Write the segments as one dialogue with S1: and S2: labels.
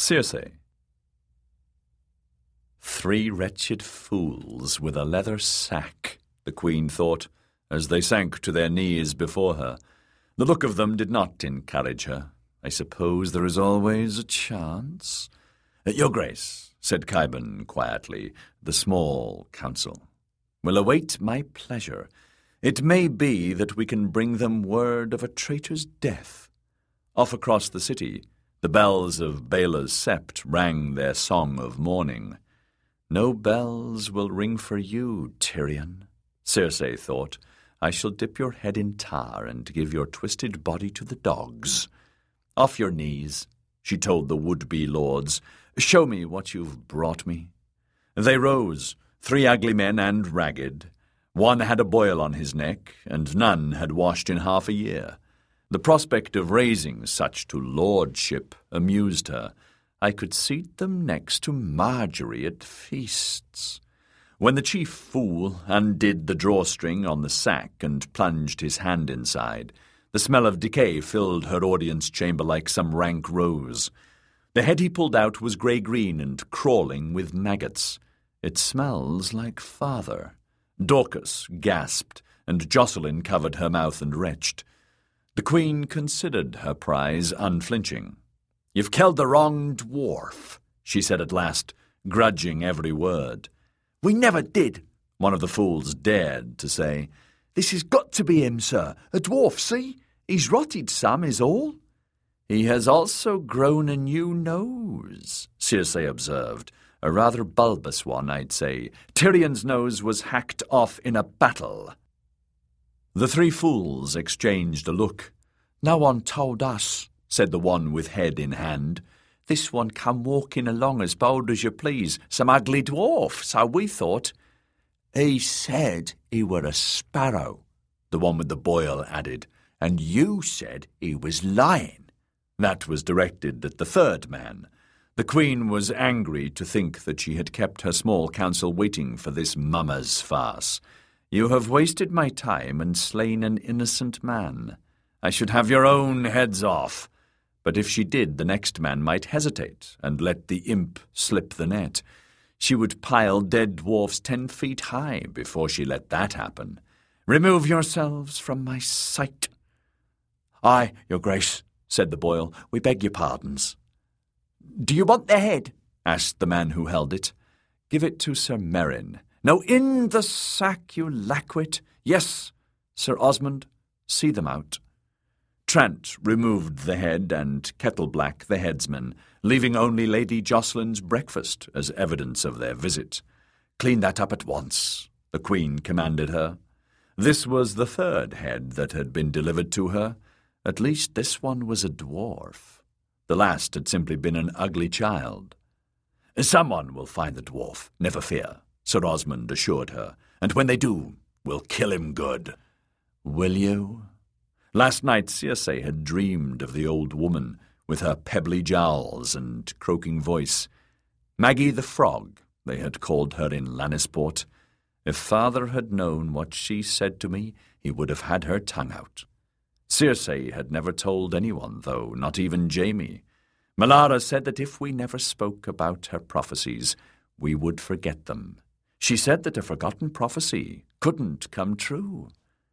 S1: Circe. 3 wretched fools with a leather sack, the queen thought, as they sank to their knees before her. The look of them did not encourage her. I suppose there is always a chance. Your Grace, said Cybele quietly, the small council, will await my pleasure. It may be that we can bring them word of a traitor's death. Off across the city, the bells of Bela's sept rang their song of mourning. No bells will ring for you, Tyrion, Circe thought. I shall dip your head in tar and give your twisted body to the dogs. Off your knees, she told the would-be lords. Show me what you've brought me. They rose, 3 ugly men and ragged. One had a boil on his neck, and none had washed in half a year. The prospect of raising such to lordship amused her. I could seat them next to Marjorie at feasts. When the chief fool undid the drawstring on the sack and plunged his hand inside, the smell of decay filled her audience chamber like some rank rose. The head he pulled out was grey-green and crawling with maggots. It smells like father. Dorcas gasped, and Jocelyn covered her mouth and retched. The queen considered her prize unflinching. You've killed the wrong dwarf, she said at last, grudging every word. We never did, one of the fools dared to say. This has got to be him, sir. A dwarf, see? He's rotted some, is all. He has also grown a new nose, Circe observed. A rather bulbous one, I'd say. Tyrion's nose was hacked off in a battle. The 3 fools exchanged a look. No one told us, said the one with head in hand. This one come walking along as bold as you please, some ugly dwarf, so we thought. He said he were a sparrow, the one with the boil added, and you said he was lying. That was directed at the 3rd man. The queen was angry to think that she had kept her small council waiting for this mummer's farce. You have wasted my time and slain an innocent man. I should have your own heads off. But if she did, the next man might hesitate and let the imp slip the net. She would pile dead dwarfs 10 feet high before she let that happen. Remove yourselves from my sight. Aye, your grace, said the boil. We beg your pardons. Do you want the head? Asked the man who held it. Give it to Sir Meryn. No, in the sack, you lackwit. Yes, Sir Osmond, see them out. Trant removed the head and Kettleblack the headsman, leaving only Lady Jocelyn's breakfast as evidence of their visit. Clean that up at once, the queen commanded her. This was the 3rd head that had been delivered to her. At least this one was a dwarf. The last had simply been an ugly child. Someone will find the dwarf, never fear, Sir Osmond assured her, and when they do, we'll kill him good. Will you? Last night Circe had dreamed of the old woman, with her pebbly jowls and croaking voice. Maggie the Frog, they had called her in Lannisport. If father had known what she said to me, he would have had her tongue out. Circe had never told anyone, though, not even Jaime. Melara said that if we never spoke about her prophecies, we would forget them. She said that a forgotten prophecy couldn't come true.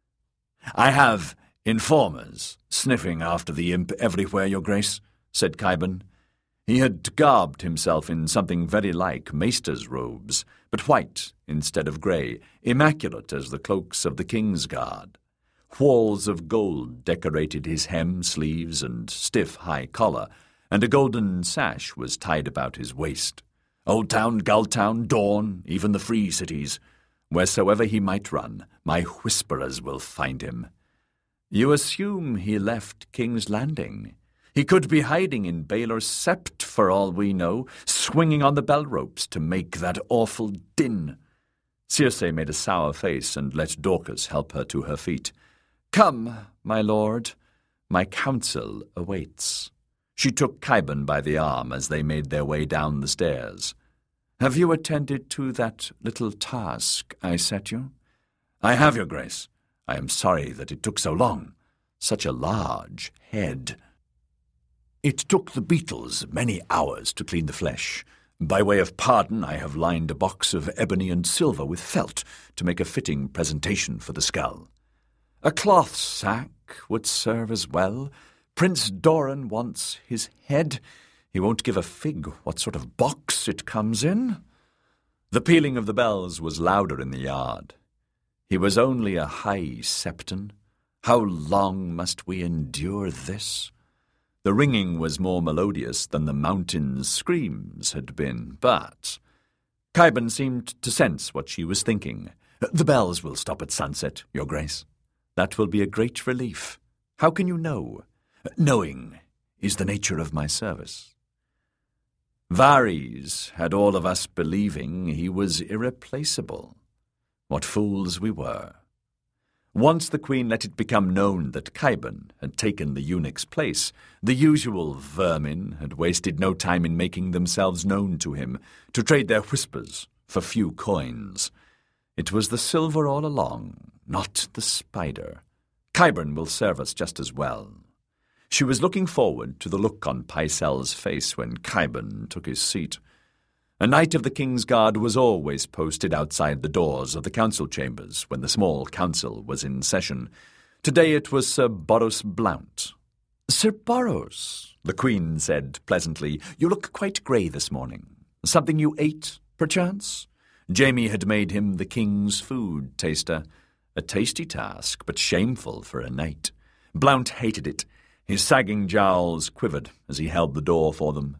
S1: I have informers sniffing after the imp everywhere, your grace, said Cybele. He had garbed himself in something very like maester's robes, but white instead of grey, immaculate as the cloaks of the King's Guard. Whorls of gold decorated his hem, sleeves, and stiff high collar, and a golden sash was tied about his waist. Old Town, Gulltown, Dawn, even the free cities. Wheresoever he might run, my whisperers will find him. You assume he left King's Landing. He could be hiding in Baelor's Sept for all we know, swinging on the bell ropes to make that awful din. Circe made a sour face and let Dorcas help her to her feet. Come, my lord, my counsel awaits. She took Cybele by the arm as they made their way down the stairs. Have you attended to that little task I set you? I have, your grace. I am sorry that it took so long. Such a large head. It took the beetles many hours to clean the flesh. By way of pardon, I have lined a box of ebony and silver with felt to make a fitting presentation for the skull. A cloth sack would serve as well. Prince Doran wants his head. He won't give a fig what sort of box it comes in. The pealing of the bells was louder in the yard. He was only a high septon. How long must we endure this? The ringing was more melodious than the mountain's screams had been, but Qyburn seemed to sense what she was thinking. The bells will stop at sunset, Your Grace. That will be a great relief. How can you know? Knowing is the nature of my service. Varys had all of us believing he was irreplaceable. What fools we were. Once the Queen let it become known that Qyburn had taken the eunuch's place, the usual vermin had wasted no time in making themselves known to him, to trade their whispers for few coins. It was the silver all along, not the spider. Qyburn will serve us just as well. She was looking forward to the look on Pycelle's face when Qyburn took his seat. A knight of the King's Guard was always posted outside the doors of the council chambers when the small council was in session. Today it was Sir Boros Blount. "Sir Boros," the Queen said pleasantly, "you look quite grey this morning. Something you ate, perchance?" Jaime had made him the King's food taster. A tasty task, but shameful for a knight. Blount hated it. His sagging jowls quivered as he held the door for them.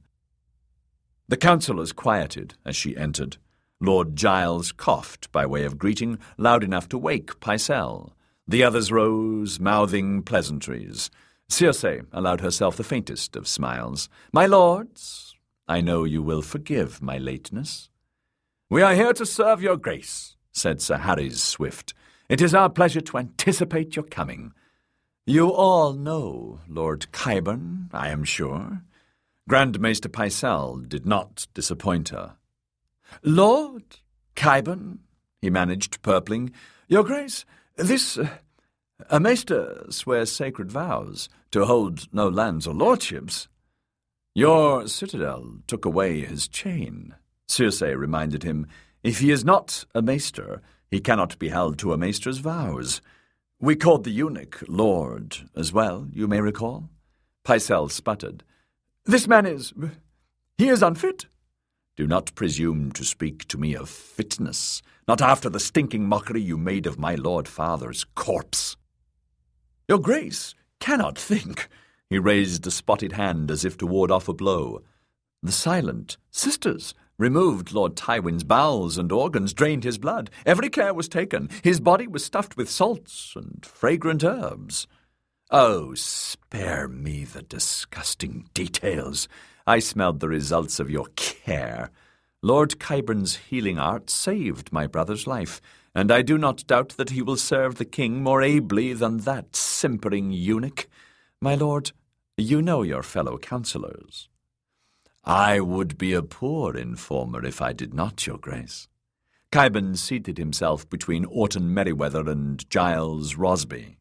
S1: The councillors quieted as she entered. Lord Giles coughed by way of greeting, loud enough to wake Pycelle. The others rose, mouthing pleasantries. Circe allowed herself the faintest of smiles. "My lords, I know you will forgive my lateness." "We are here to serve your grace," said Sir Harrys Swift. "It is our pleasure to anticipate your coming." "You all know Lord Qyburn, I am sure." Grand Maester Pycelle did not disappoint her. "Lord Qyburn," he managed, purpling. "Your Grace, this a maester swears sacred vows to hold no lands or lordships." "Your citadel took away his chain," Circe reminded him. "If he is not a maester, he cannot be held to a maester's vows. We called the eunuch Lord as well, you may recall." Pycelle sputtered. "This man he is unfit." "Do not presume to speak to me of fitness, not after the stinking mockery you made of my Lord Father's corpse." "Your Grace cannot think." He raised a spotted hand as if to ward off a blow. "The silent sisters removed Lord Tywin's bowels and organs, drained his blood. Every care was taken. His body was stuffed with salts and fragrant herbs." "Oh, spare me the disgusting details. I smelled the results of your care. Lord Qyburn's healing art saved my brother's life, and I do not doubt that he will serve the king more ably than that simpering eunuch. My lord, you know your fellow councillors." "I would be a poor informer if I did not, your grace." Qyburn seated himself between Orton Merryweather and Giles Rosby.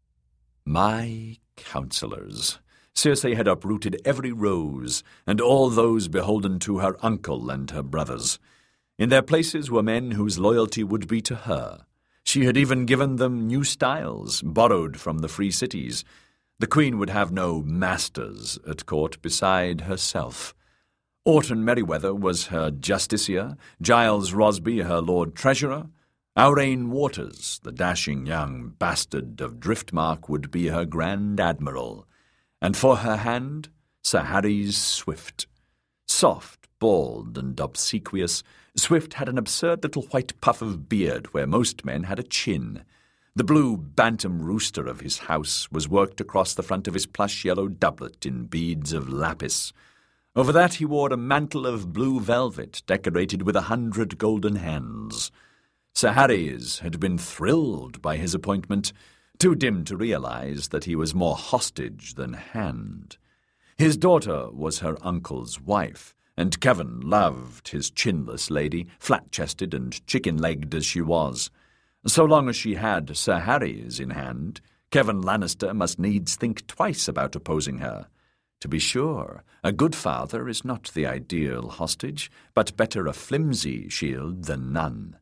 S1: My councillors. Circe had uprooted every rose, and all those beholden to her uncle and her brothers. In their places were men whose loyalty would be to her. She had even given them new styles, borrowed from the free cities. The Queen would have no masters at court beside herself. Orton Merryweather was her justiciar, Giles Rosby her Lord Treasurer. Aurane Waters, the dashing young bastard of Driftmark, would be her Grand Admiral, and for her hand, Sir Harrys Swift. Soft, bald, and obsequious, Swift had an absurd little white puff of beard where most men had a chin. The blue bantam rooster of his house was worked across the front of his plush yellow doublet in beads of lapis. Over that he wore a mantle of blue velvet decorated with 100 golden hands. Sir Harrys had been thrilled by his appointment, too dim to realize that he was more hostage than hand. His daughter was her uncle's wife, and Kevin loved his chinless lady, flat-chested and chicken-legged as she was. So long as she had Sir Harrys in hand, Kevin Lannister must needs think twice about opposing her. To be sure, a good father is not the ideal hostage, but better a flimsy shield than none.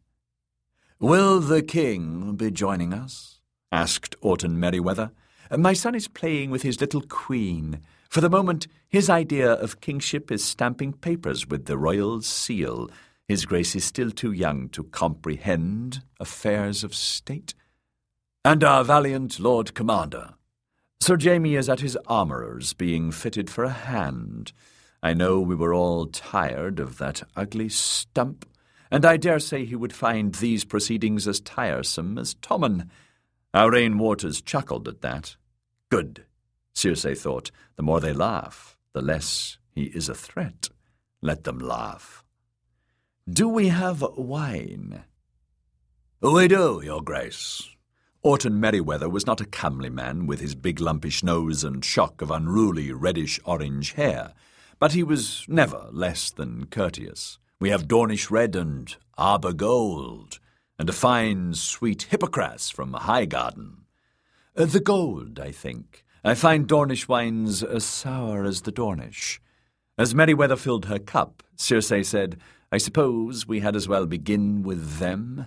S1: "Will the king be joining us?" asked Orton Merriweather. "My son is playing with his little queen. For the moment, his idea of kingship is stamping papers with the royal seal. His grace is still too young to comprehend affairs of state." "And our valiant Lord Commander?" "Sir Jamie is at his armourer's, being fitted for a hand. I know we were all tired of that ugly stump, and I dare say he would find these proceedings as tiresome as Tommen." Aurane Waters chuckled at that. "Good," Circe thought. "The more they laugh, the less he is a threat. Let them laugh." "Do we have wine?" "We do, Your Grace." Orton Merriweather was not a comely man with his big lumpish nose and shock of unruly reddish-orange hair, but he was never less than courteous. "We have Dornish red and Arbor gold, and a fine, sweet Hippocras from Highgarden." "The gold, I think. I find Dornish wines as sour as the Dornish." As Merriweather filled her cup, Circe said, "I suppose we had as well begin with them."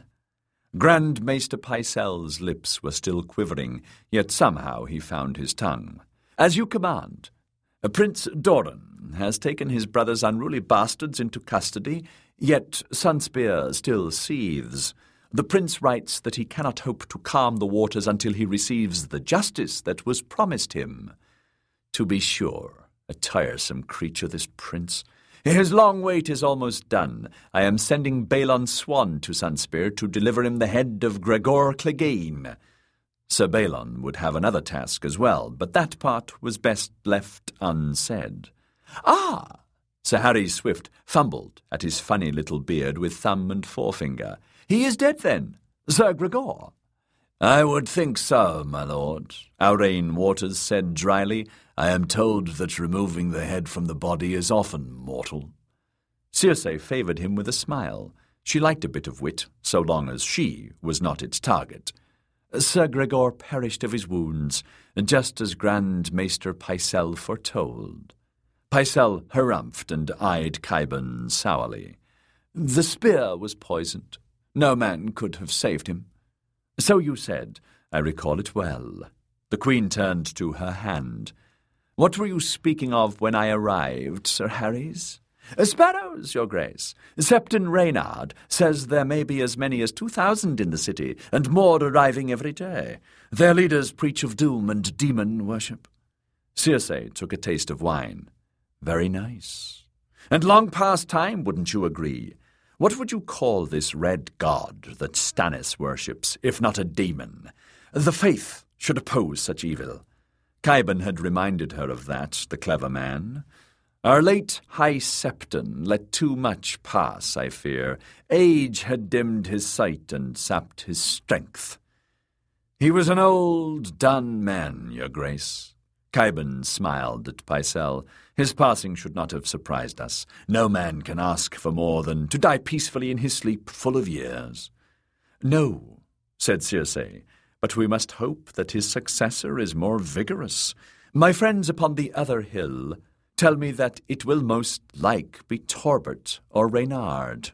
S1: Grand Maester Pycelle's lips were still quivering, yet somehow he found his tongue. "As you command. Prince Doran has taken his brother's unruly bastards into custody, yet Sunspear still seethes. The prince writes that he cannot hope to calm the waters until he receives the justice that was promised him. To be sure, a tiresome creature, this prince. His long wait is almost done. I am sending Balon Swan to Sunspear to deliver him the head of Gregor Clegane." Sir Balon would have another task as well, but that part was best left unsaid. "Ah!" Sir Harry Swift fumbled at his funny little beard with thumb and forefinger. "He is dead, then, Sir Gregor?" "I would think so, my lord," Aurane Waters said dryly. "I am told that removing the head from the body is often mortal." Circe favoured him with a smile. She liked a bit of wit, so long as she was not its target. "Sir Gregor perished of his wounds, just as Grand Maester Pycelle foretold." Pycelle harumphed and eyed Qyburn sourly. "The spear was poisoned. No man could have saved him." "So you said. I recall it well." The Queen turned to her hand. "What were you speaking of when I arrived, Sir Harrys?" "Sparrows, Your Grace. Septon Reynard says there may be as many as 2,000 in the city, and more arriving every day. Their leaders preach of doom and demon worship." Circe took a taste of wine. "Very nice. And long past time, wouldn't you agree? What would you call this red god that Stannis worships, if not a demon? The faith should oppose such evil." Qyburn had reminded her of that, the clever man. "Our late High Septon let too much pass, I fear. Age had dimmed his sight and sapped his strength." "He was an old, done man, Your Grace." Qyburn smiled at Pycelle. "His passing should not have surprised us. No man can ask for more than to die peacefully in his sleep, full of years." "No," said Circe, "but we must hope that his successor is more vigorous. My friends upon the other hill tell me that it will most like be Torbert or Reynard."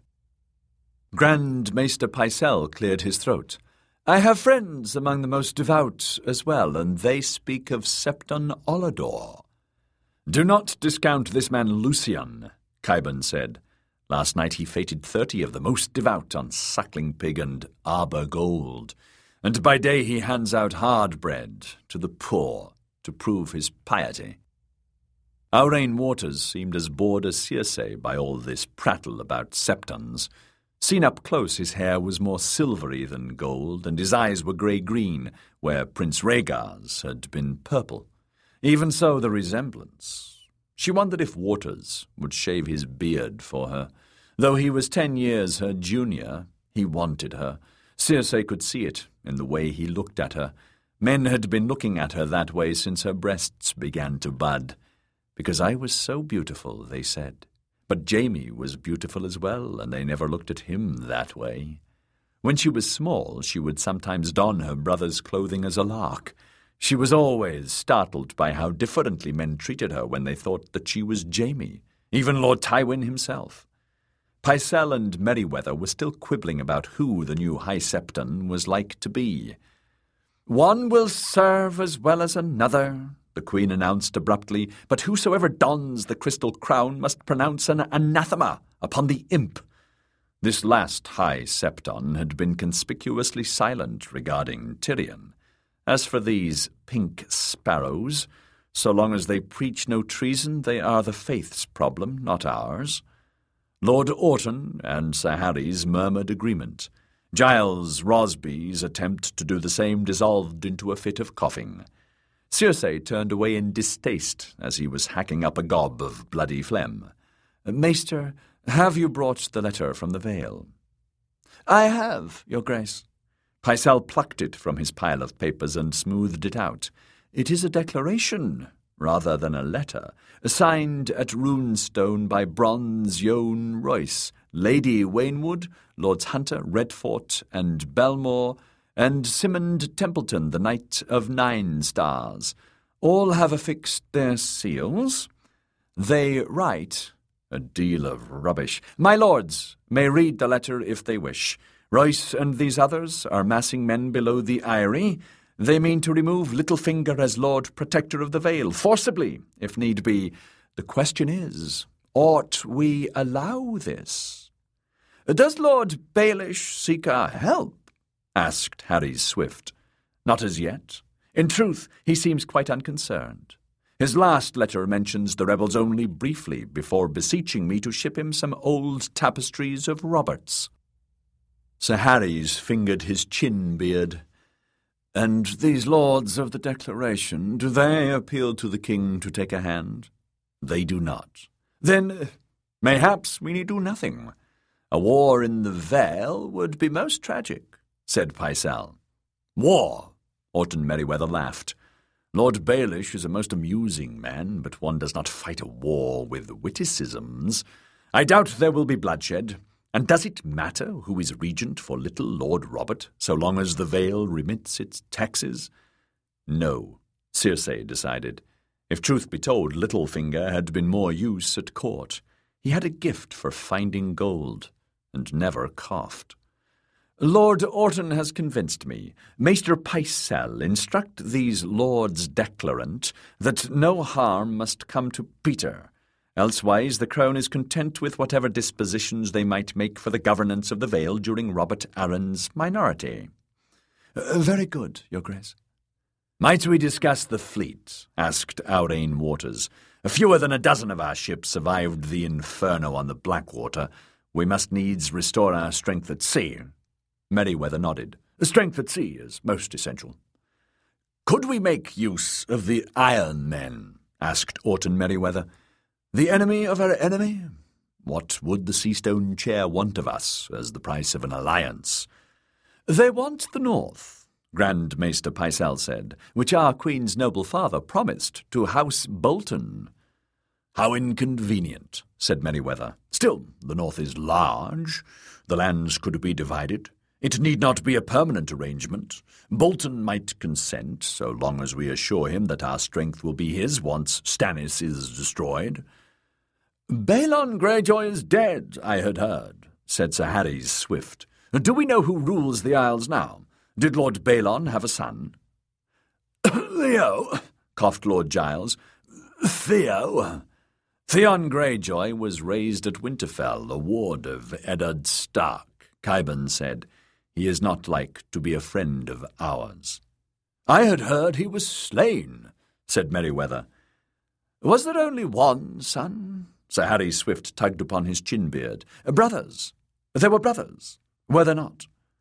S1: Grand Maester Pycelle cleared his throat. "I have friends among the most devout as well, and they speak of Septon Olador." "Do not discount this man Lucian," Qyburn said. "Last night he fated 30 of the most devout on suckling pig and arbor gold, and by day he hands out hard bread to the poor to prove his piety." Aurane Waters seemed as bored as Circe by all this prattle about septons. Seen up close, his hair was more silvery than gold, and his eyes were grey-green, where Prince Rhaegar's had been purple. Even so, the resemblance. She wondered if Waters would shave his beard for her. Though he was 10 years her junior, he wanted her. Circe could see it in the way he looked at her. Men had been looking at her that way since her breasts began to bud. "Because I was so beautiful," they said. But Jamie was beautiful as well, and they never looked at him that way. When she was small, she would sometimes don her brother's clothing as a lark. She was always startled by how differently men treated her when they thought that she was Jamie, even Lord Tywin himself. Pycelle and Merryweather were still quibbling about who the new High Septon was like to be. "One will serve as well as another," the Queen announced abruptly, "but whosoever dons the crystal crown must pronounce an anathema upon the imp." This last High Septon had been conspicuously silent regarding Tyrion. As for these pink sparrows, so long as they preach no treason, they are the faith's problem, not ours. Lord Orton and Sir Harry's murmured agreement. Giles Rosby's attempt to do the same dissolved into a fit of coughing. Cersei turned away in distaste as he was hacking up a gob of bloody phlegm. "Maester, have you brought the letter from the Vale?" "I have, your grace." Pycelle plucked it from his pile of papers and smoothed it out. "It is a declaration, rather than a letter, signed at Runestone by Bronze Yohn Royce, Lady Waynwood, Lords Hunter, Redfort, and Belmore, and Simmond Templeton, the Knight of 9 Stars. All have affixed their seals. They write, a deal of rubbish. My lords may read the letter if they wish. Royce and these others are massing men below the Eyrie. They mean to remove Littlefinger as Lord Protector of the Vale, forcibly, if need be. The question is, ought we allow this?" "Does Lord Baelish seek our help?" asked Harry Swift. "Not as yet. In truth, he seems quite unconcerned. His last letter mentions the rebels only briefly before beseeching me to ship him some old tapestries of Robert's." Sir Harry's fingered his chin-beard. "And these lords of the Declaration, do they appeal to the king to take a hand?" "They do not." "Then mayhaps we need do nothing. A war in the Vale would be most tragic," said Pycelle. "War?" Orton Merryweather laughed. "Lord Baelish is a most amusing man, but one does not fight a war with witticisms. I doubt there will be bloodshed. And does it matter who is regent for little Lord Robert, so long as the Vale remits its taxes?" "No," Cersei decided. If truth be told, Littlefinger had been more use at court. He had a gift for finding gold, and never coughed. "Lord Orton has convinced me. Maester Pycelle, instruct these lords declarant that no harm must come to Peter. Elsewise the crown is content with whatever dispositions they might make for the governance of the Vale during Robert Arryn's minority." "Very good, your grace." "Might we discuss the fleet?" asked Aurane Waters. "Fewer than a dozen of our ships survived the inferno on the Blackwater. We must needs restore our strength at sea." Merryweather nodded. "Strength at sea is most essential." "Could we make use of the Iron Men?" asked Orton Merryweather. "The enemy of our enemy? What would the Seastone Chair want of us as the price of an alliance?" "They want the North," Grand Maester Pycelle said, "which our Queen's noble father promised to House Bolton." "How inconvenient," said Merryweather. "Still, the North is large. The lands could be divided. It need not be a permanent arrangement. Bolton might consent, so long as we assure him that our strength will be his once Stannis is destroyed." "Balon Greyjoy is dead, I had heard," said Sir Harry Swift. "Do we know who rules the Isles now? Did Lord Balon have a son?" "Theo," coughed Lord Giles. "Theo." "Theon Greyjoy was raised at Winterfell, a ward of Eddard Stark," Qyburn said. "He is not like to be a friend of ours." "I had heard he was slain," said Merryweather. "Was there only one son?" Sir Harry Swift tugged upon his chin-beard. "Brothers. There were brothers, were there not?"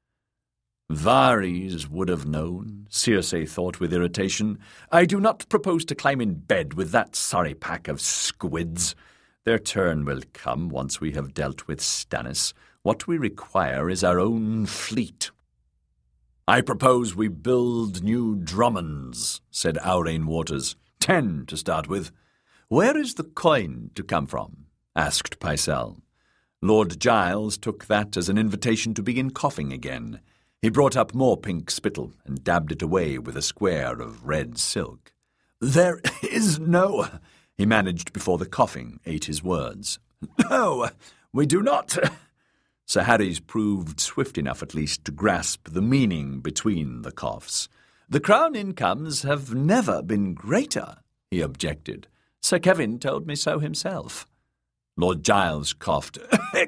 S1: "Varys would have known," Cersei thought with irritation. "I do not propose to climb in bed with that sorry pack of squids. Their turn will come once we have dealt with Stannis. What we require is our own fleet." "I propose we build new Drummonds," said Aurane Waters. 10 to start with." "Where is the coin to come from?" asked Pycelle. Lord Giles took that as an invitation to begin coughing again. He brought up more pink spittle and dabbed it away with a square of red silk. "There is no—" he managed before the coughing ate his words. "No, we do not." Sir Harry's proved swift enough at least to grasp the meaning between the coughs. "The Crown incomes have never been greater," he objected. "Sir Kevin told me so himself." Lord Giles coughed.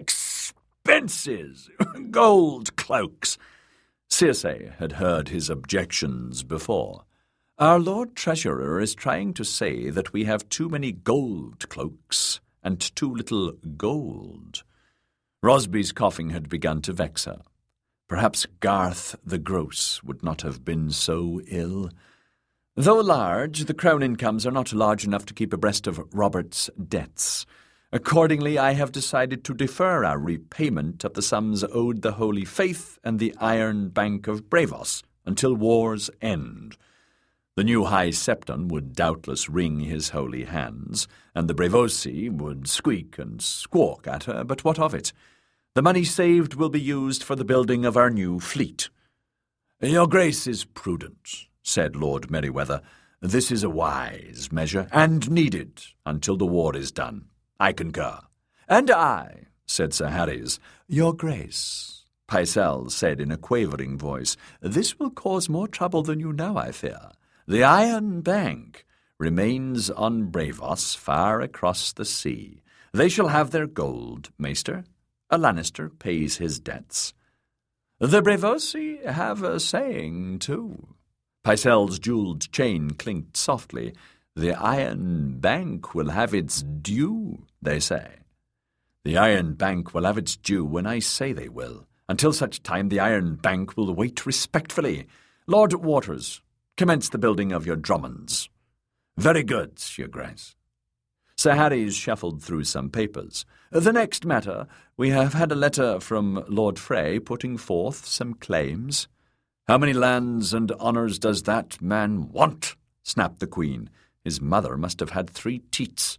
S1: "Expenses! Gold cloaks!" Circe had heard his objections before. "Our Lord Treasurer is trying to say that we have too many gold cloaks and too little gold." Rosby's coughing had begun to vex her. Perhaps Garth the Gross would not have been so ill. Though large, the Crown incomes are not large enough to keep abreast of Robert's debts. Accordingly, I have decided to defer our repayment of the sums owed the Holy Faith and the Iron Bank of Bravos until war's end. The new High Septon would doubtless wring his holy hands, and the Bravosi would squeak and squawk at her, but what of it? The money saved will be used for the building of our new fleet. "Your Grace is prudent," said Lord Merryweather. "This is a wise measure, and needed until the war is done. I concur." "And I," said Sir Harry's. "Your Grace," Pycelle said in a quavering voice, "this will cause more trouble than you know, I fear. The Iron Bank remains on Bravos far across the sea. They shall have their gold, Maester. A Lannister pays his debts." "The Bravosi have a saying, too." Pycelle's jewelled chain clinked softly. "The Iron Bank will have its due, they say." "The Iron Bank will have its due when I say they will. Until such time the Iron Bank will wait respectfully. Lord Waters, commence the building of your Drummonds." "Very good, Your Grace." Sir Harry's shuffled through some papers. "The next matter, we have had a letter from Lord Frey putting forth some claims." "How many lands and honours does that man want?" snapped the Queen. His mother must have had 3 teats.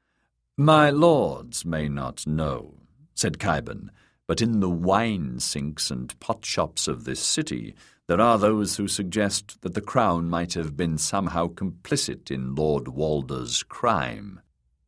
S1: "My lords may not know," said Kaiban, "but in the wine sinks and pot-shops of this city there are those who suggest that the Crown might have been somehow complicit in Lord Walder's crime."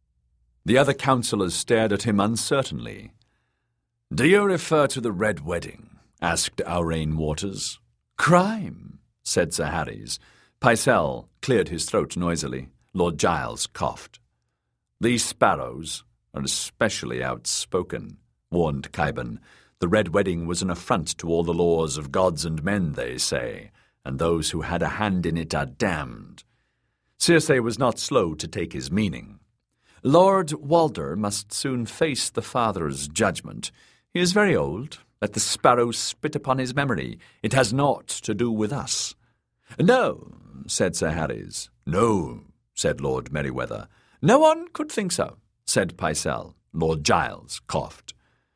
S1: The other councillors stared at him uncertainly. "Do you refer to the Red Wedding?" asked Aurane Waters. "Crime," said Sir Harry's. Pycelle cleared his throat noisily. Lord Giles coughed. "These sparrows are especially outspoken," warned Kaiban. "The Red Wedding was an affront to all the laws of gods and men, they say, and those who had a hand in it are damned." Circe was not slow to take his meaning. "Lord Walder must soon face the Father's judgment. He is very old. Let the sparrows spit upon his memory. It has naught to do with us." "No," said Sir Harry's. "No," said Lord Merryweather. "No one could think so," said Pycelle. Lord Giles coughed.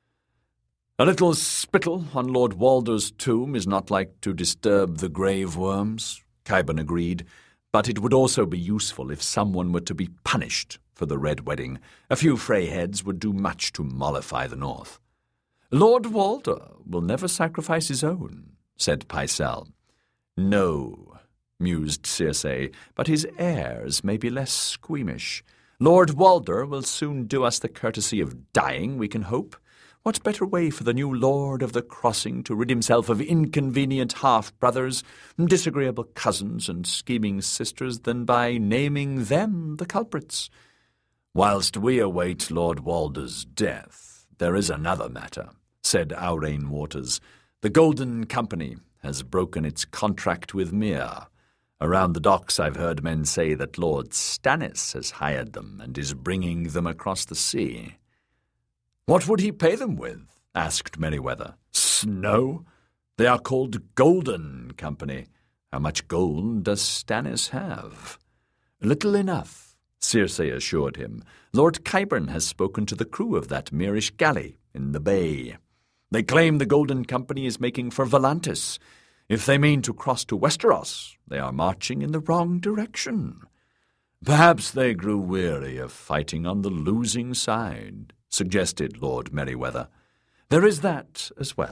S1: "A little spittle on Lord Walder's tomb is not like to disturb the grave worms," Kaiban agreed, "but it would also be useful if someone were to be punished for the Red Wedding. A few Frey heads would do much to mollify the North." "Lord Walder will never sacrifice his own," said Pycelle. "No," mused Circe, "but his heirs may be less squeamish. Lord Walder will soon do us the courtesy of dying, we can hope. What better way for the new Lord of the Crossing to rid himself of inconvenient half-brothers, disagreeable cousins, and scheming sisters than by naming them the culprits? Whilst we await Lord Walder's death, there is another matter," said Aurane Waters. "The Golden Company has broken its contract with Myr. Around the docks I've heard men say that Lord Stannis has hired them and is bringing them across the sea." "What would he pay them with?" asked Merryweather. "Snow? They are called Golden Company. How much gold does Stannis have?" "Little enough," Circe assured him. "Lord Qyburn has spoken to the crew of that Myrish galley in the bay. They claim the Golden Company is making for Volantis. If they mean to cross to Westeros, they are marching in the wrong direction." "Perhaps they grew weary of fighting on the losing side," suggested Lord Merryweather. "There is that as well,"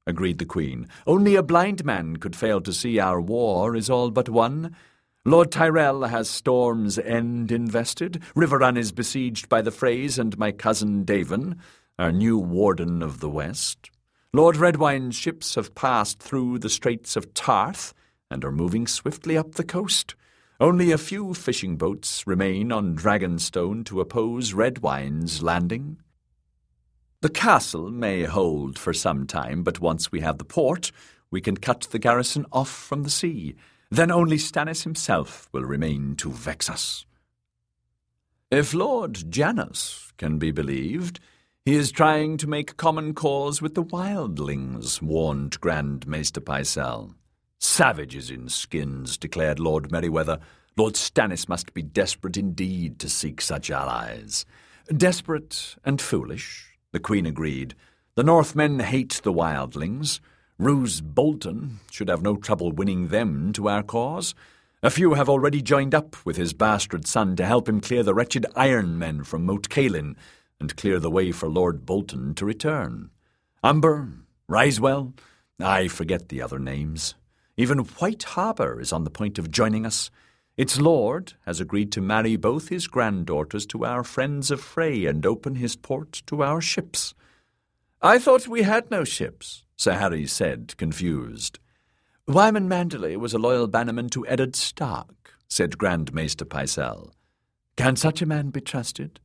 S1: agreed the Queen. "Only a blind man could fail to see our war is all but won. Lord Tyrell has Storm's End invested, Riverrun is besieged by the Freys and my cousin Davon, our new Warden of the West. Lord Redwine's ships have passed through the Straits of Tarth and are moving swiftly up the coast. Only a few fishing boats remain on Dragonstone to oppose Redwine's landing. The castle may hold for some time, but once we have the port, we can cut the garrison off from the sea. Then only Stannis himself will remain to vex us." "If Lord Janos can be believed, he is trying to make common cause with the wildlings," warned Grand Maester Pycelle. "Savages in skins," declared Lord Merryweather. "Lord Stannis must be desperate indeed to seek such allies." "Desperate and foolish," the Queen agreed. "The Northmen hate the wildlings. Roose Bolton should have no trouble winning them to our cause. A few have already joined up with his bastard son to help him clear the wretched Iron Men from Moat Cailin and clear the way for Lord Bolton to return. Umber, Risewell, I forget the other names. Even White Harbour is on the point of joining us. Its lord has agreed to marry both his granddaughters to our friends of Frey and open his port to our ships." "I thought we had no ships," Sir Harry said, confused. "Wyman Manderley was a loyal bannerman to Eddard Stark," said Grand Maester Pycelle. "Can such a man be trusted?"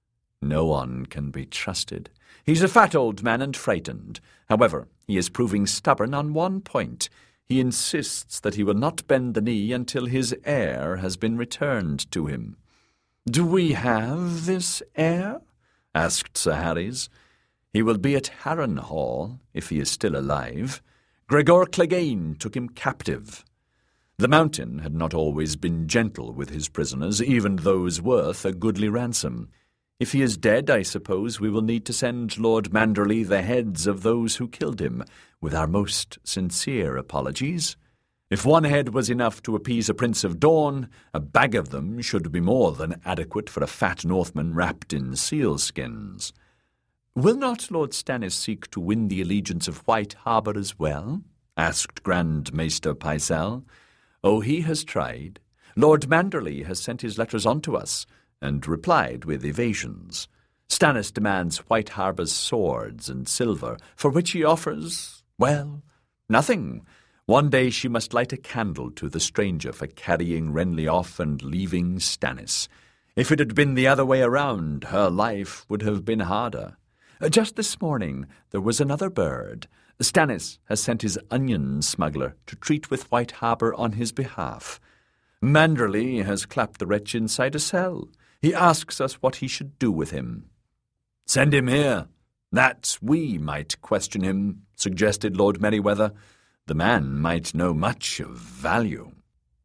S1: "No one can be trusted. He's a fat old man and frightened. However, he is proving stubborn on one point. He insists that he will not bend the knee until his heir has been returned to him." "Do we have this heir?" asked Sir Harry's. "He will be at Harrenhal, if he is still alive. Gregor Clegane took him captive. The Mountain had not always been gentle with his prisoners, even those worth a goodly ransom. If he is dead, I suppose we will need to send Lord Manderley the heads of those who killed him, with our most sincere apologies. If one head was enough to appease a Prince of Dawn, a bag of them should be more than adequate for a fat Northman wrapped in sealskins." "Will not Lord Stannis seek to win the allegiance of White Harbour as well?" asked Grand Maester Pycelle. "Oh, he has tried. Lord Manderley has sent his letters on to us, and replied with evasions. Stannis demands White Harbour's swords and silver, for which he offers, well, nothing. One day she must light a candle to the stranger for carrying Renly off and leaving Stannis. If it had been the other way around, her life would have been harder. Just this morning there was another bird. Stannis has sent his onion smuggler to treat with White Harbour on his behalf. Manderley has clapped the wretch inside a cell. He asks us what he should do with him." "Send him here, that we might question him," suggested Lord Merryweather. "The man might know much of value."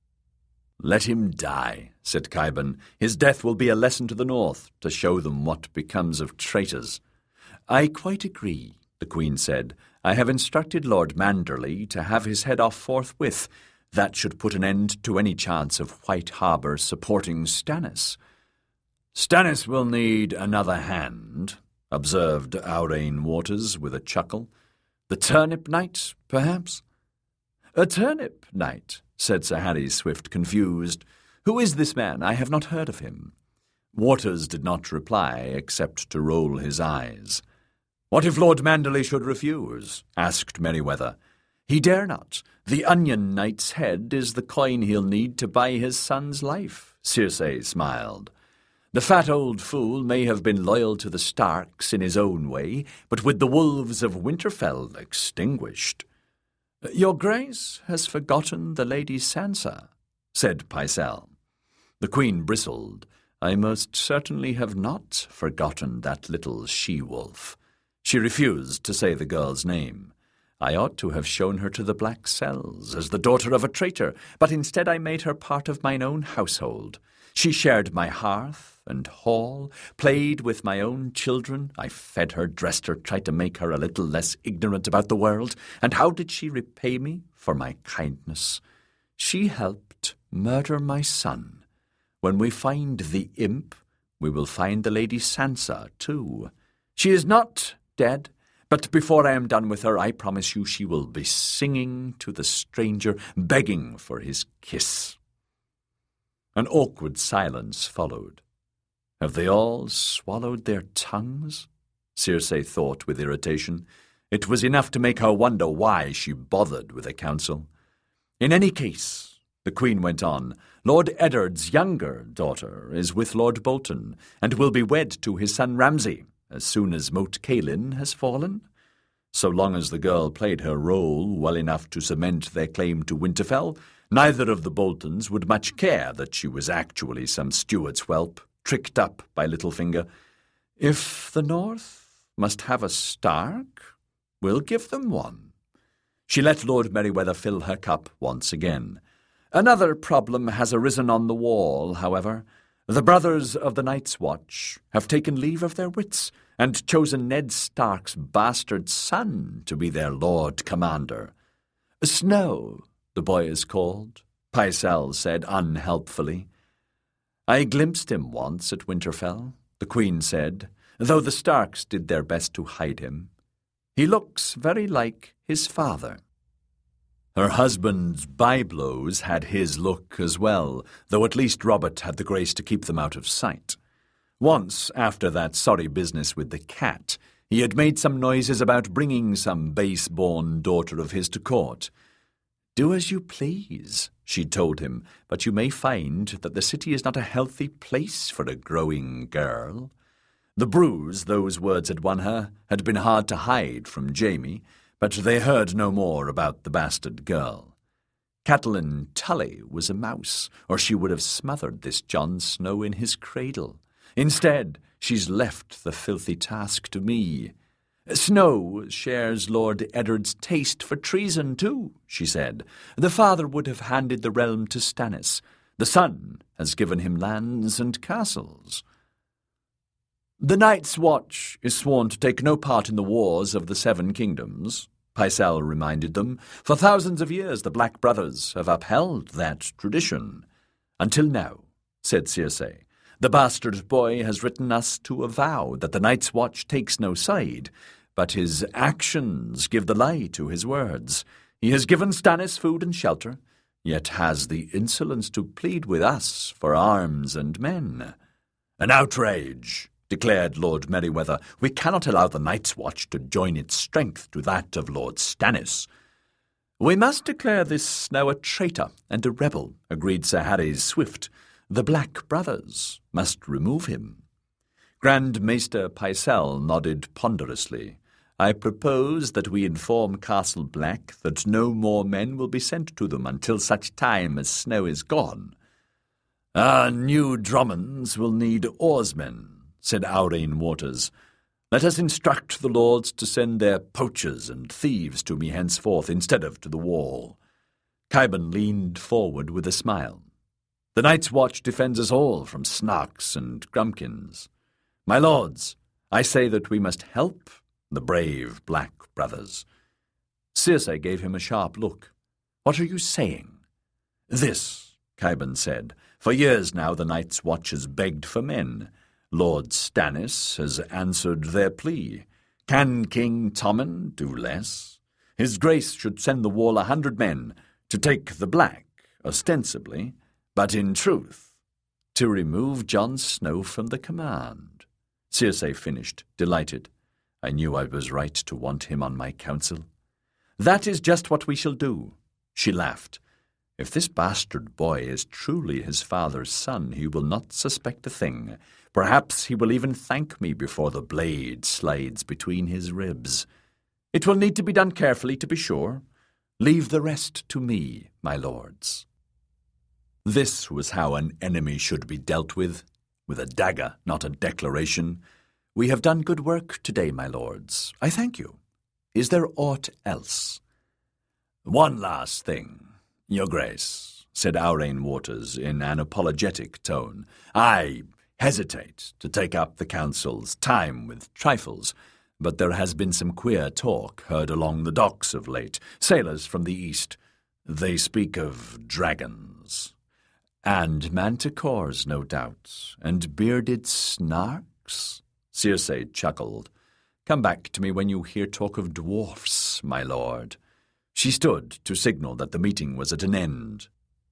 S1: "Let him die," said Qyburn. "His death will be a lesson to the North, to show them what becomes of traitors." "I quite agree," the Queen said. "I have instructed Lord Manderley to have his head off forthwith. That should put an end to any chance of White Harbour supporting Stannis." "Stannis will need another hand," observed Aurane Waters with a chuckle. "The Turnip Knight, perhaps?" "A Turnip Knight," said Sir Harry Swift, confused. "Who is this man? I have not heard of him." Waters did not reply, except to roll his eyes. "What if Lord Manderley should refuse?" asked Merryweather. "He dare not. The Onion Knight's head is the coin he'll need to buy his son's life," Circe smiled. "The fat old fool may have been loyal to the Starks in his own way, but with the wolves of Winterfell extinguished." "Your Grace has forgotten the Lady Sansa," said Pycelle. The Queen bristled. "I most certainly have not forgotten that little she-wolf." She refused to say the girl's name. "I ought to have shown her to the Black Cells as the daughter of a traitor, but instead I made her part of mine own household. She shared my hearth and hall, played with my own children. I fed her, dressed her, tried to make her a little less ignorant about the world. And how did she repay me for my kindness? She helped murder my son. When we find the imp, we will find the Lady Sansa too. She is not dead. But before I am done with her, I promise you she will be singing to the stranger, begging for his kiss." An awkward silence followed. "Have they all swallowed their tongues?" Circe thought with irritation. It was enough to make her wonder why she bothered with a council. "In any case," the Queen went on, "Lord Eddard's younger daughter is with Lord Bolton, and will be wed to his son Ramsay as soon as Moat Cailin has fallen. So long as the girl played her role well enough to cement their claim to Winterfell, neither of the Boltons would much care that she was actually some steward's whelp, tricked up by Littlefinger. If the North must have a Stark, we'll give them one." She let Lord Merryweather fill her cup once again. "Another problem has arisen on the wall, however. The brothers of the Night's Watch have taken leave of their wits and chosen Ned Stark's bastard son to be their Lord Commander. Snow, the boy is called," Pycelle said unhelpfully. "I glimpsed him once at Winterfell," the Queen said, "though the Starks did their best to hide him. He looks very like his father." Her husband's byblows had his look as well, though at least Robert had the grace to keep them out of sight. Once, after that sorry business with the cat, he had made some noises about bringing some base-born daughter of his to court. "Do as you please," she told him, "but you may find that the city is not a healthy place for a growing girl." The bruise those words had won her had been hard to hide from Jaime, but they heard no more about the bastard girl. Catelyn Tully was a mouse, or she would have smothered this Jon Snow in his cradle. Instead, she's left the filthy task to me. "Snow shares Lord Eddard's taste for treason too," she said. "The father would have handed the realm to Stannis. The son has given him lands and castles." "The Night's Watch is sworn to take no part in the wars of the Seven Kingdoms," Pycelle reminded them. "For thousands of years the Black Brothers have upheld that tradition." "Until now," said Circe. "The bastard boy has written us to a vow that the Night's Watch takes no side, but his actions give the lie to his words. He has given Stannis food and shelter, yet has the insolence to plead with us for arms and men." "An outrage," declared Lord Merryweather. "We cannot allow the Night's Watch to join its strength to that of Lord Stannis." "We must declare this Snow a traitor and a rebel," agreed Sir Harry Swift. "The Black Brothers must remove him." Grand Maester Pycelle nodded ponderously. "I propose that we inform Castle Black that no more men will be sent to them until such time as Snow is gone." "Our new Drommonds will need oarsmen," said Aurane Waters. "Let us instruct the lords to send their poachers and thieves to me henceforth instead of to the wall." Qyburn leaned forward with a smile. "The Night's Watch defends us all from Snarks and Grumpkins. My lords, I say that we must help the brave Black Brothers." Circe gave him a sharp look. "What are you saying?" "This," Qyburn said. "For years now the Night's Watch has begged for men. Lord Stannis has answered their plea. Can King Tommen do less? His Grace should send the wall 100 men to take the Black, ostensibly, but in truth, to remove Jon Snow from the command." Circe finished, delighted. "I knew I was right to want him on my council." "That is just what we shall do." She laughed. "If this bastard boy is truly his father's son, he will not suspect a thing. Perhaps he will even thank me before the blade slides between his ribs. It will need to be done carefully, to be sure. Leave the rest to me, my lords." This was how an enemy should be dealt with a dagger, not a declaration. "We have done good work today, my lords. I thank you. Is there aught else?" "One last thing, Your Grace," said Aurane Waters in an apologetic tone. "I hesitate to take up the council's time with trifles, but there has been some queer talk heard along the docks of late. Sailors from the east, they speak of dragons." "And manticores, no doubt, and bearded snarks?" Circe chuckled. Come back to me when you hear talk of dwarfs, my lord." She stood to signal that the meeting was at an end.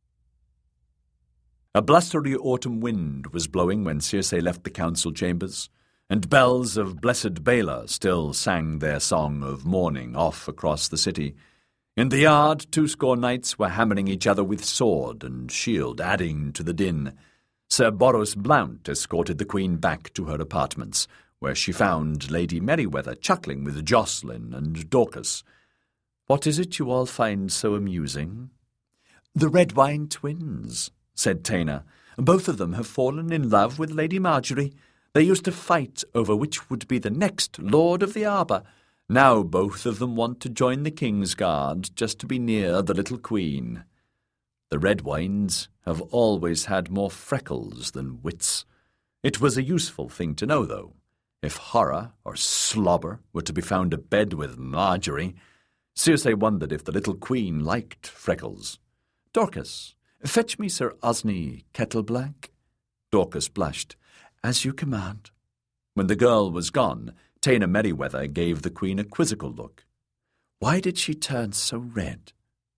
S1: A blustery autumn wind was blowing when Circe left the council chambers, and bells of blessed Bela still sang their song of mourning off across the city. In the yard, 20 knights were hammering each other with sword and shield, adding to the din. Sir Boros Blount escorted the queen back to her apartments, where she found Lady Merryweather chuckling with Jocelyn and Dorcas. "What is it you all find so amusing?" "The Redwyne twins," said Taina. "Both of them have fallen in love with Lady Marjorie. They used to fight over which would be the next Lord of the Arbor. Now both of them want to join the King's Guard just to be near the little queen. The Redwynes have always had more freckles than wits. It was a useful thing to know, though. If horror or slobber were to be found abed with Marjorie, Circe wondered if the little queen liked freckles. "Dorcas, fetch me Sir Osney Kettleblack." Dorcas blushed. "As you command." When the girl was gone, Taina Merryweather gave the queen a quizzical look. Why did she turn so red?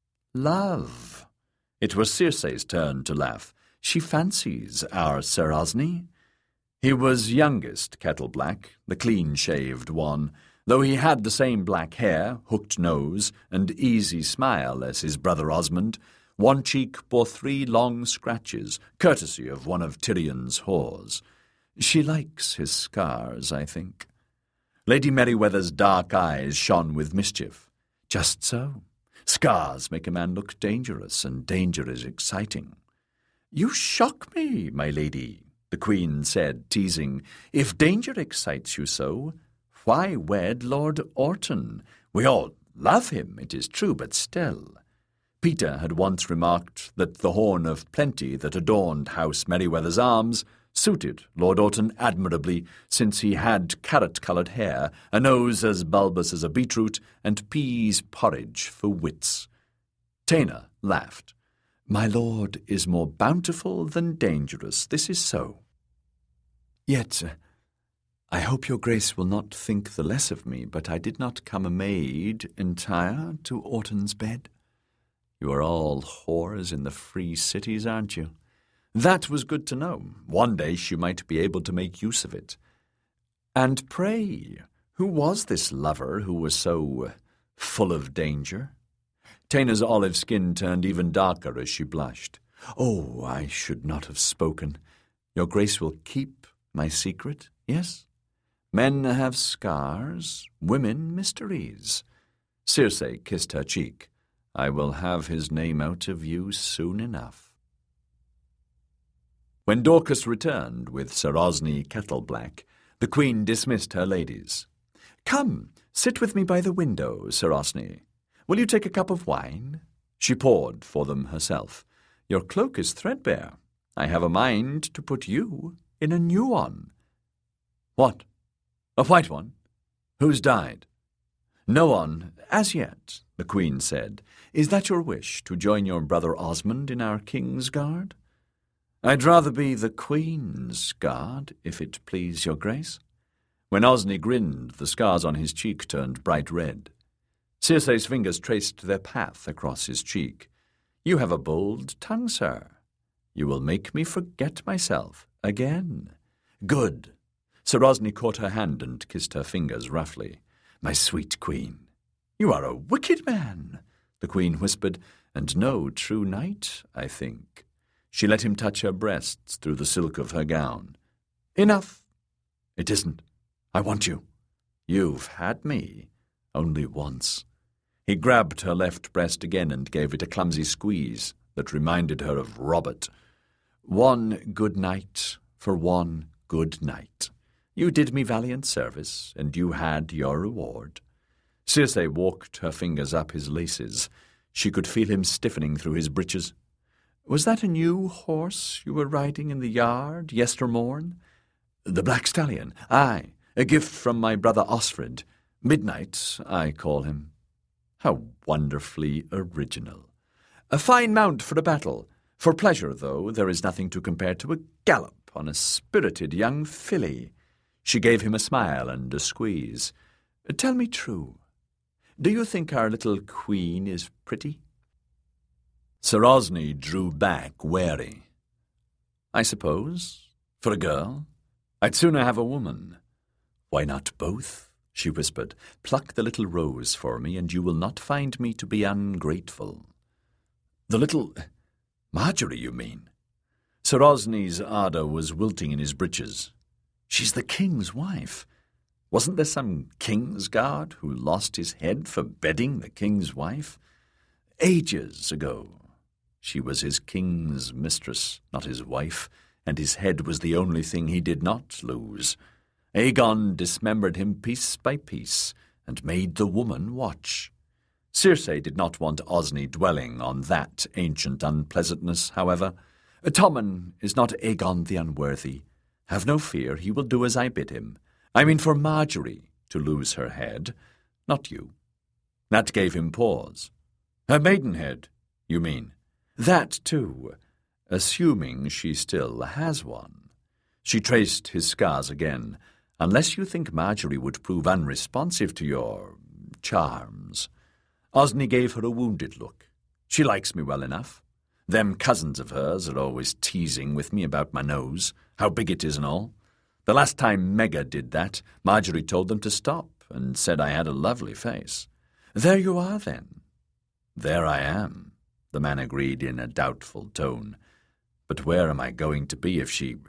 S1: Love. It was Circe's turn to laugh. She fancies our Sir Osney. He was youngest Kettleblack, the clean-shaved one, though he had the same black hair, hooked nose, and easy smile as his brother Osmond. One cheek bore 3 long scratches, courtesy of one of Tyrion's whores. She likes his scars, I think. Lady Merryweather's dark eyes shone with mischief. Just so. Scars make a man look dangerous, and danger is exciting. "You shock me, my lady," the queen said, teasing. "If danger excites you so, why wed Lord Orton? We all love him, it is true, but still." Peter had once remarked that the horn of plenty that adorned House Merryweather's arms suited Lord Orton admirably, since he had carrot-coloured hair, a nose as bulbous as a beetroot, and peas porridge for wits. Taina laughed. "My lord is more bountiful than dangerous, this is so. Yet, I hope your grace will not think the less of me, but I did not come a maid entire to Orton's bed. You are all whores in the free cities, aren't you?" That was good to know. One day she might be able to make use of it. "And pray, who was this lover who was so full of danger?" Taina's olive skin turned even darker as she blushed. "Oh, I should not have spoken. Your grace will keep my secret, yes? Men have scars, women mysteries." Circe kissed her cheek. "I will have his name out of you soon enough." When Dorcas returned with Sir Osney Kettleblack, the queen dismissed her ladies. "Come, sit with me by the window, Sir Osney. Will you take a cup of wine?" She poured for them herself. "Your cloak is threadbare. I have a mind to put you in a new one." "What? A white one? Who's died?" "No one, as yet," the queen said. "Is that your wish, to join your brother Osmond in our King's Guard?" "I'd rather be the Queen's Guard, if it please your grace." When Osney grinned, the scars on his cheek turned bright red. Circe's fingers traced their path across his cheek. "You have a bold tongue, sir. You will make me forget myself again." "Good." Sir Osney caught her hand and kissed her fingers roughly. "My sweet queen." "You are a wicked man," the queen whispered, "and no true knight, I think." She let him touch her breasts through the silk of her gown. "Enough." "It isn't. I want you." "You've had me. Only once." He grabbed her left breast again and gave it a clumsy squeeze that reminded her of Robert. "One good night for one good night. You did me valiant service, and you had your reward." Circe walked her fingers up his laces. She could feel him stiffening through his breeches. "Was that a new horse you were riding in the yard yestermorn?" "The Black Stallion. Aye, a gift from my brother Osfrid. Midnight, I call him." "How wonderfully original." "A fine mount for a battle. For pleasure, though, there is nothing to compare to a gallop on a spirited young filly." She gave him a smile and a squeeze. Tell me true, do you think our little queen is pretty?" Sir Osney drew back, wary. "I suppose, for a girl, I'd sooner have a woman." "Why not both?" she whispered. "Pluck the little rose for me, and you will not find me to be ungrateful." "The little Marjorie, you mean?" Sir Osney's ardour was wilting in his breeches. "She's the king's wife. Wasn't there some king's guard who lost his head for bedding the king's wife? Ages ago. She was his king's mistress, not his wife, and his head was the only thing he did not lose. Aegon dismembered him piece by piece, and made the woman watch." Circe did not want Osney dwelling on that ancient unpleasantness, however. "Tommen is not Aegon the Unworthy. Have no fear, he will do as I bid him. I mean for Marjorie to lose her head, not you." That gave him pause. "Her maidenhead, you mean?" "That too, assuming she still has one." She traced his scars again. "Unless you think Marjorie would prove unresponsive to your charms." Osney gave her a wounded look. "She likes me well enough. Them cousins of hers are always teasing with me about my nose, how big it is and all. The last time Mega did that, Marjorie told them to stop and said I had a lovely face." "There you are, then." "There I am," the man agreed in a doubtful tone. "But where am I going to be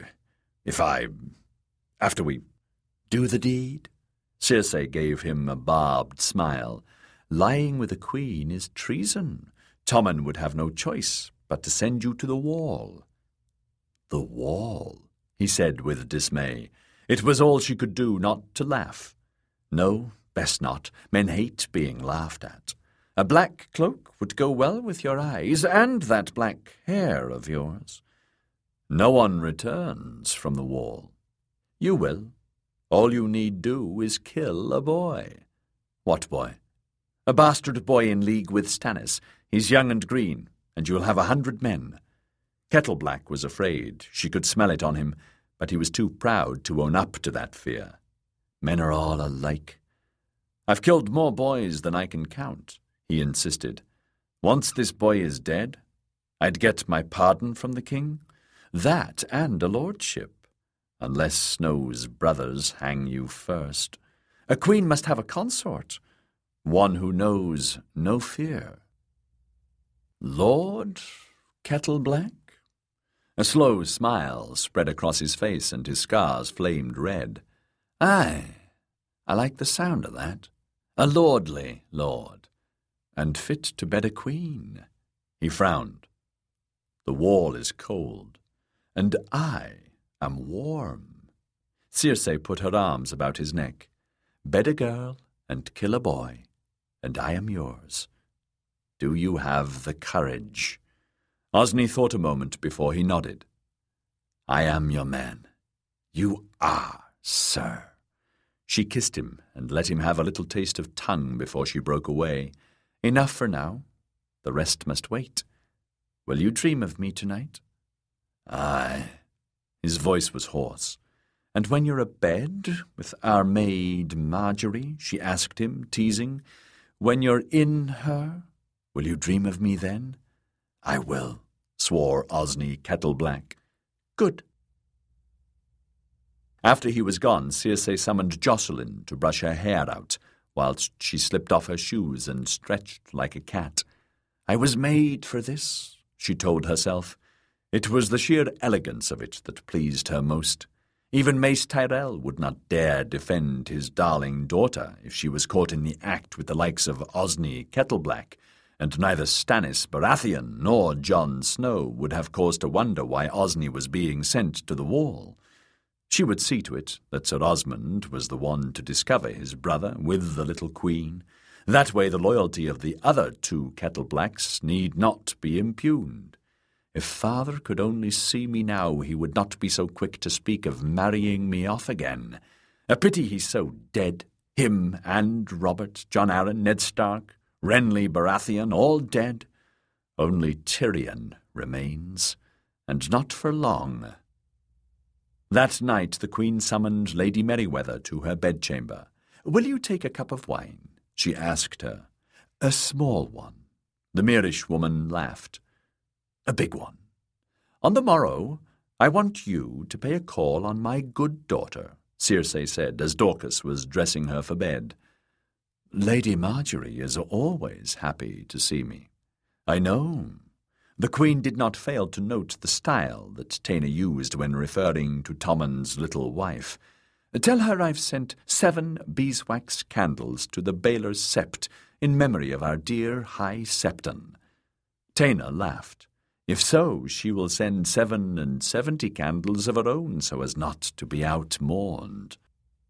S1: after we do the deed?" Circe gave him a barbed smile. "Lying with a queen is treason. Tommen would have no choice but to send you to the wall." "The wall?" he said with dismay. It was all she could do not to laugh. "No, best not. Men hate being laughed at. A black cloak would go well with your eyes, and that black hair of yours." "No one returns from the wall." "You will. All you need do is kill a boy." "What boy?" "A bastard boy in league with Stannis. He's young and green, and you'll have 100 men." Kettleblack was afraid. She could smell it on him, but he was too proud to own up to that fear. "Men are all alike." "I've killed more boys than I can count," he insisted. "Once this boy is dead, I'd get my pardon from the king. That and a lordship, unless Snow's brothers hang you first. A queen must have a consort, one who knows no fear." "Lord Kettleblack?" A slow smile spread across his face, and his scars flamed red. "Aye, I like the sound of that. A lordly lord, and fit to bed a queen." He frowned. "The wall is cold, and I am warm." Circe put her arms about his neck. "Bed a girl and kill a boy, and I am yours. Do you have the courage?" Osney thought a moment before he nodded. "I am your man." "You are, sir." She kissed him and let him have a little taste of tongue before she broke away. "Enough for now. The rest must wait. Will you dream of me tonight?" "Aye." His voice was hoarse. "And when you're abed with our maid Marjorie," she asked him, teasing, "when you're in her, will you dream of me then?" "I will," swore Osney Kettleblack. "Good." After he was gone, Circe summoned Jocelyn to brush her hair out, whilst she slipped off her shoes and stretched like a cat. "I was made for this," she told herself. It was the sheer elegance of it that pleased her most. Even Mace Tyrell would not dare defend his darling daughter if she was caught in the act with the likes of Osney Kettleblack, and neither Stannis Baratheon nor Jon Snow would have cause to wonder why Osney was being sent to the wall. She would see to it that Sir Osmond was the one to discover his brother with the little queen. That way the loyalty of the other 2 Kettleblacks need not be impugned. If father could only see me now, he would not be so quick to speak of marrying me off again. A pity he's so dead, him and Robert, Jon Arryn, Ned Stark, Renly Baratheon, all dead. Only Tyrion remains, and not for long. That night the Queen summoned Lady Merryweather to her bedchamber. "Will you take a cup of wine?" she asked her. "A small one." The Myrish woman laughed. "A big one. On the morrow I want you to pay a call on my good daughter," Circe said, as Dorcas was dressing her for bed. "Lady Marjorie is always happy to see me." "I know." The Queen did not fail to note the style that Taina used when referring to Tommen's little wife. "Tell her I've sent 7 beeswax candles to the Baler's Sept in memory of our dear High Septon." Taina laughed. "If so, she will send 77 candles of her own so as not to be outmourned."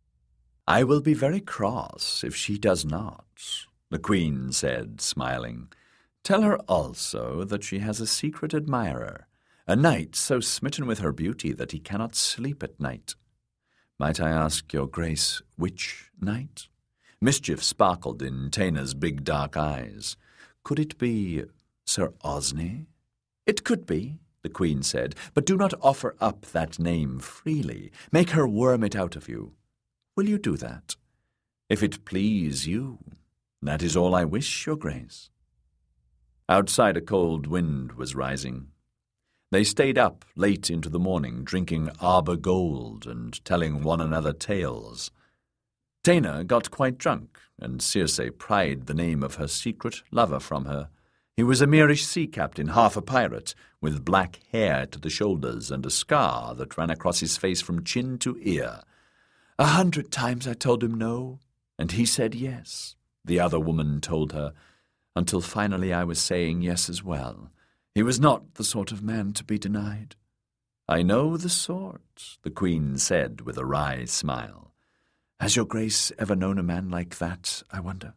S1: "I will be very cross if she does not," the Queen said, smiling. "Tell her also that she has a secret admirer, a knight so smitten with her beauty that he cannot sleep at night." "Might I ask your grace which knight?" Mischief sparkled in Taina's big dark eyes. "Could it be Sir Osney?" "It could be," the Queen said, "but do not offer up that name freely. Make her worm it out of you. Will you do that?" "If it please you. That is all I wish, your grace." Outside a cold wind was rising. They stayed up late into the morning, drinking Arbor Gold and telling one another tales. Taina got quite drunk, and Circe pried the name of her secret lover from her. He was a Myrish sea captain, half a pirate, with black hair to the shoulders and a scar that ran across his face from chin to ear. 100 times I told him no, and he said yes," the other woman told her, "until finally I was saying yes as well. He was not the sort of man to be denied." "I know the sort," the Queen said with a wry smile. "Has your grace ever known a man like that, I wonder?"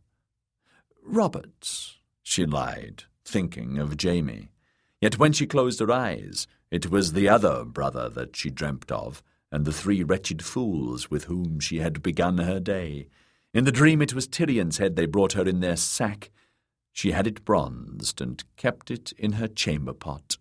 S1: "Robert," she lied, thinking of Jamie. Yet when she closed her eyes, it was the other brother that she dreamt of, and the 3 wretched fools with whom she had begun her day. In the dream it was Tyrion's head they brought her in their sack. She had it bronzed and kept it in her chamber pot.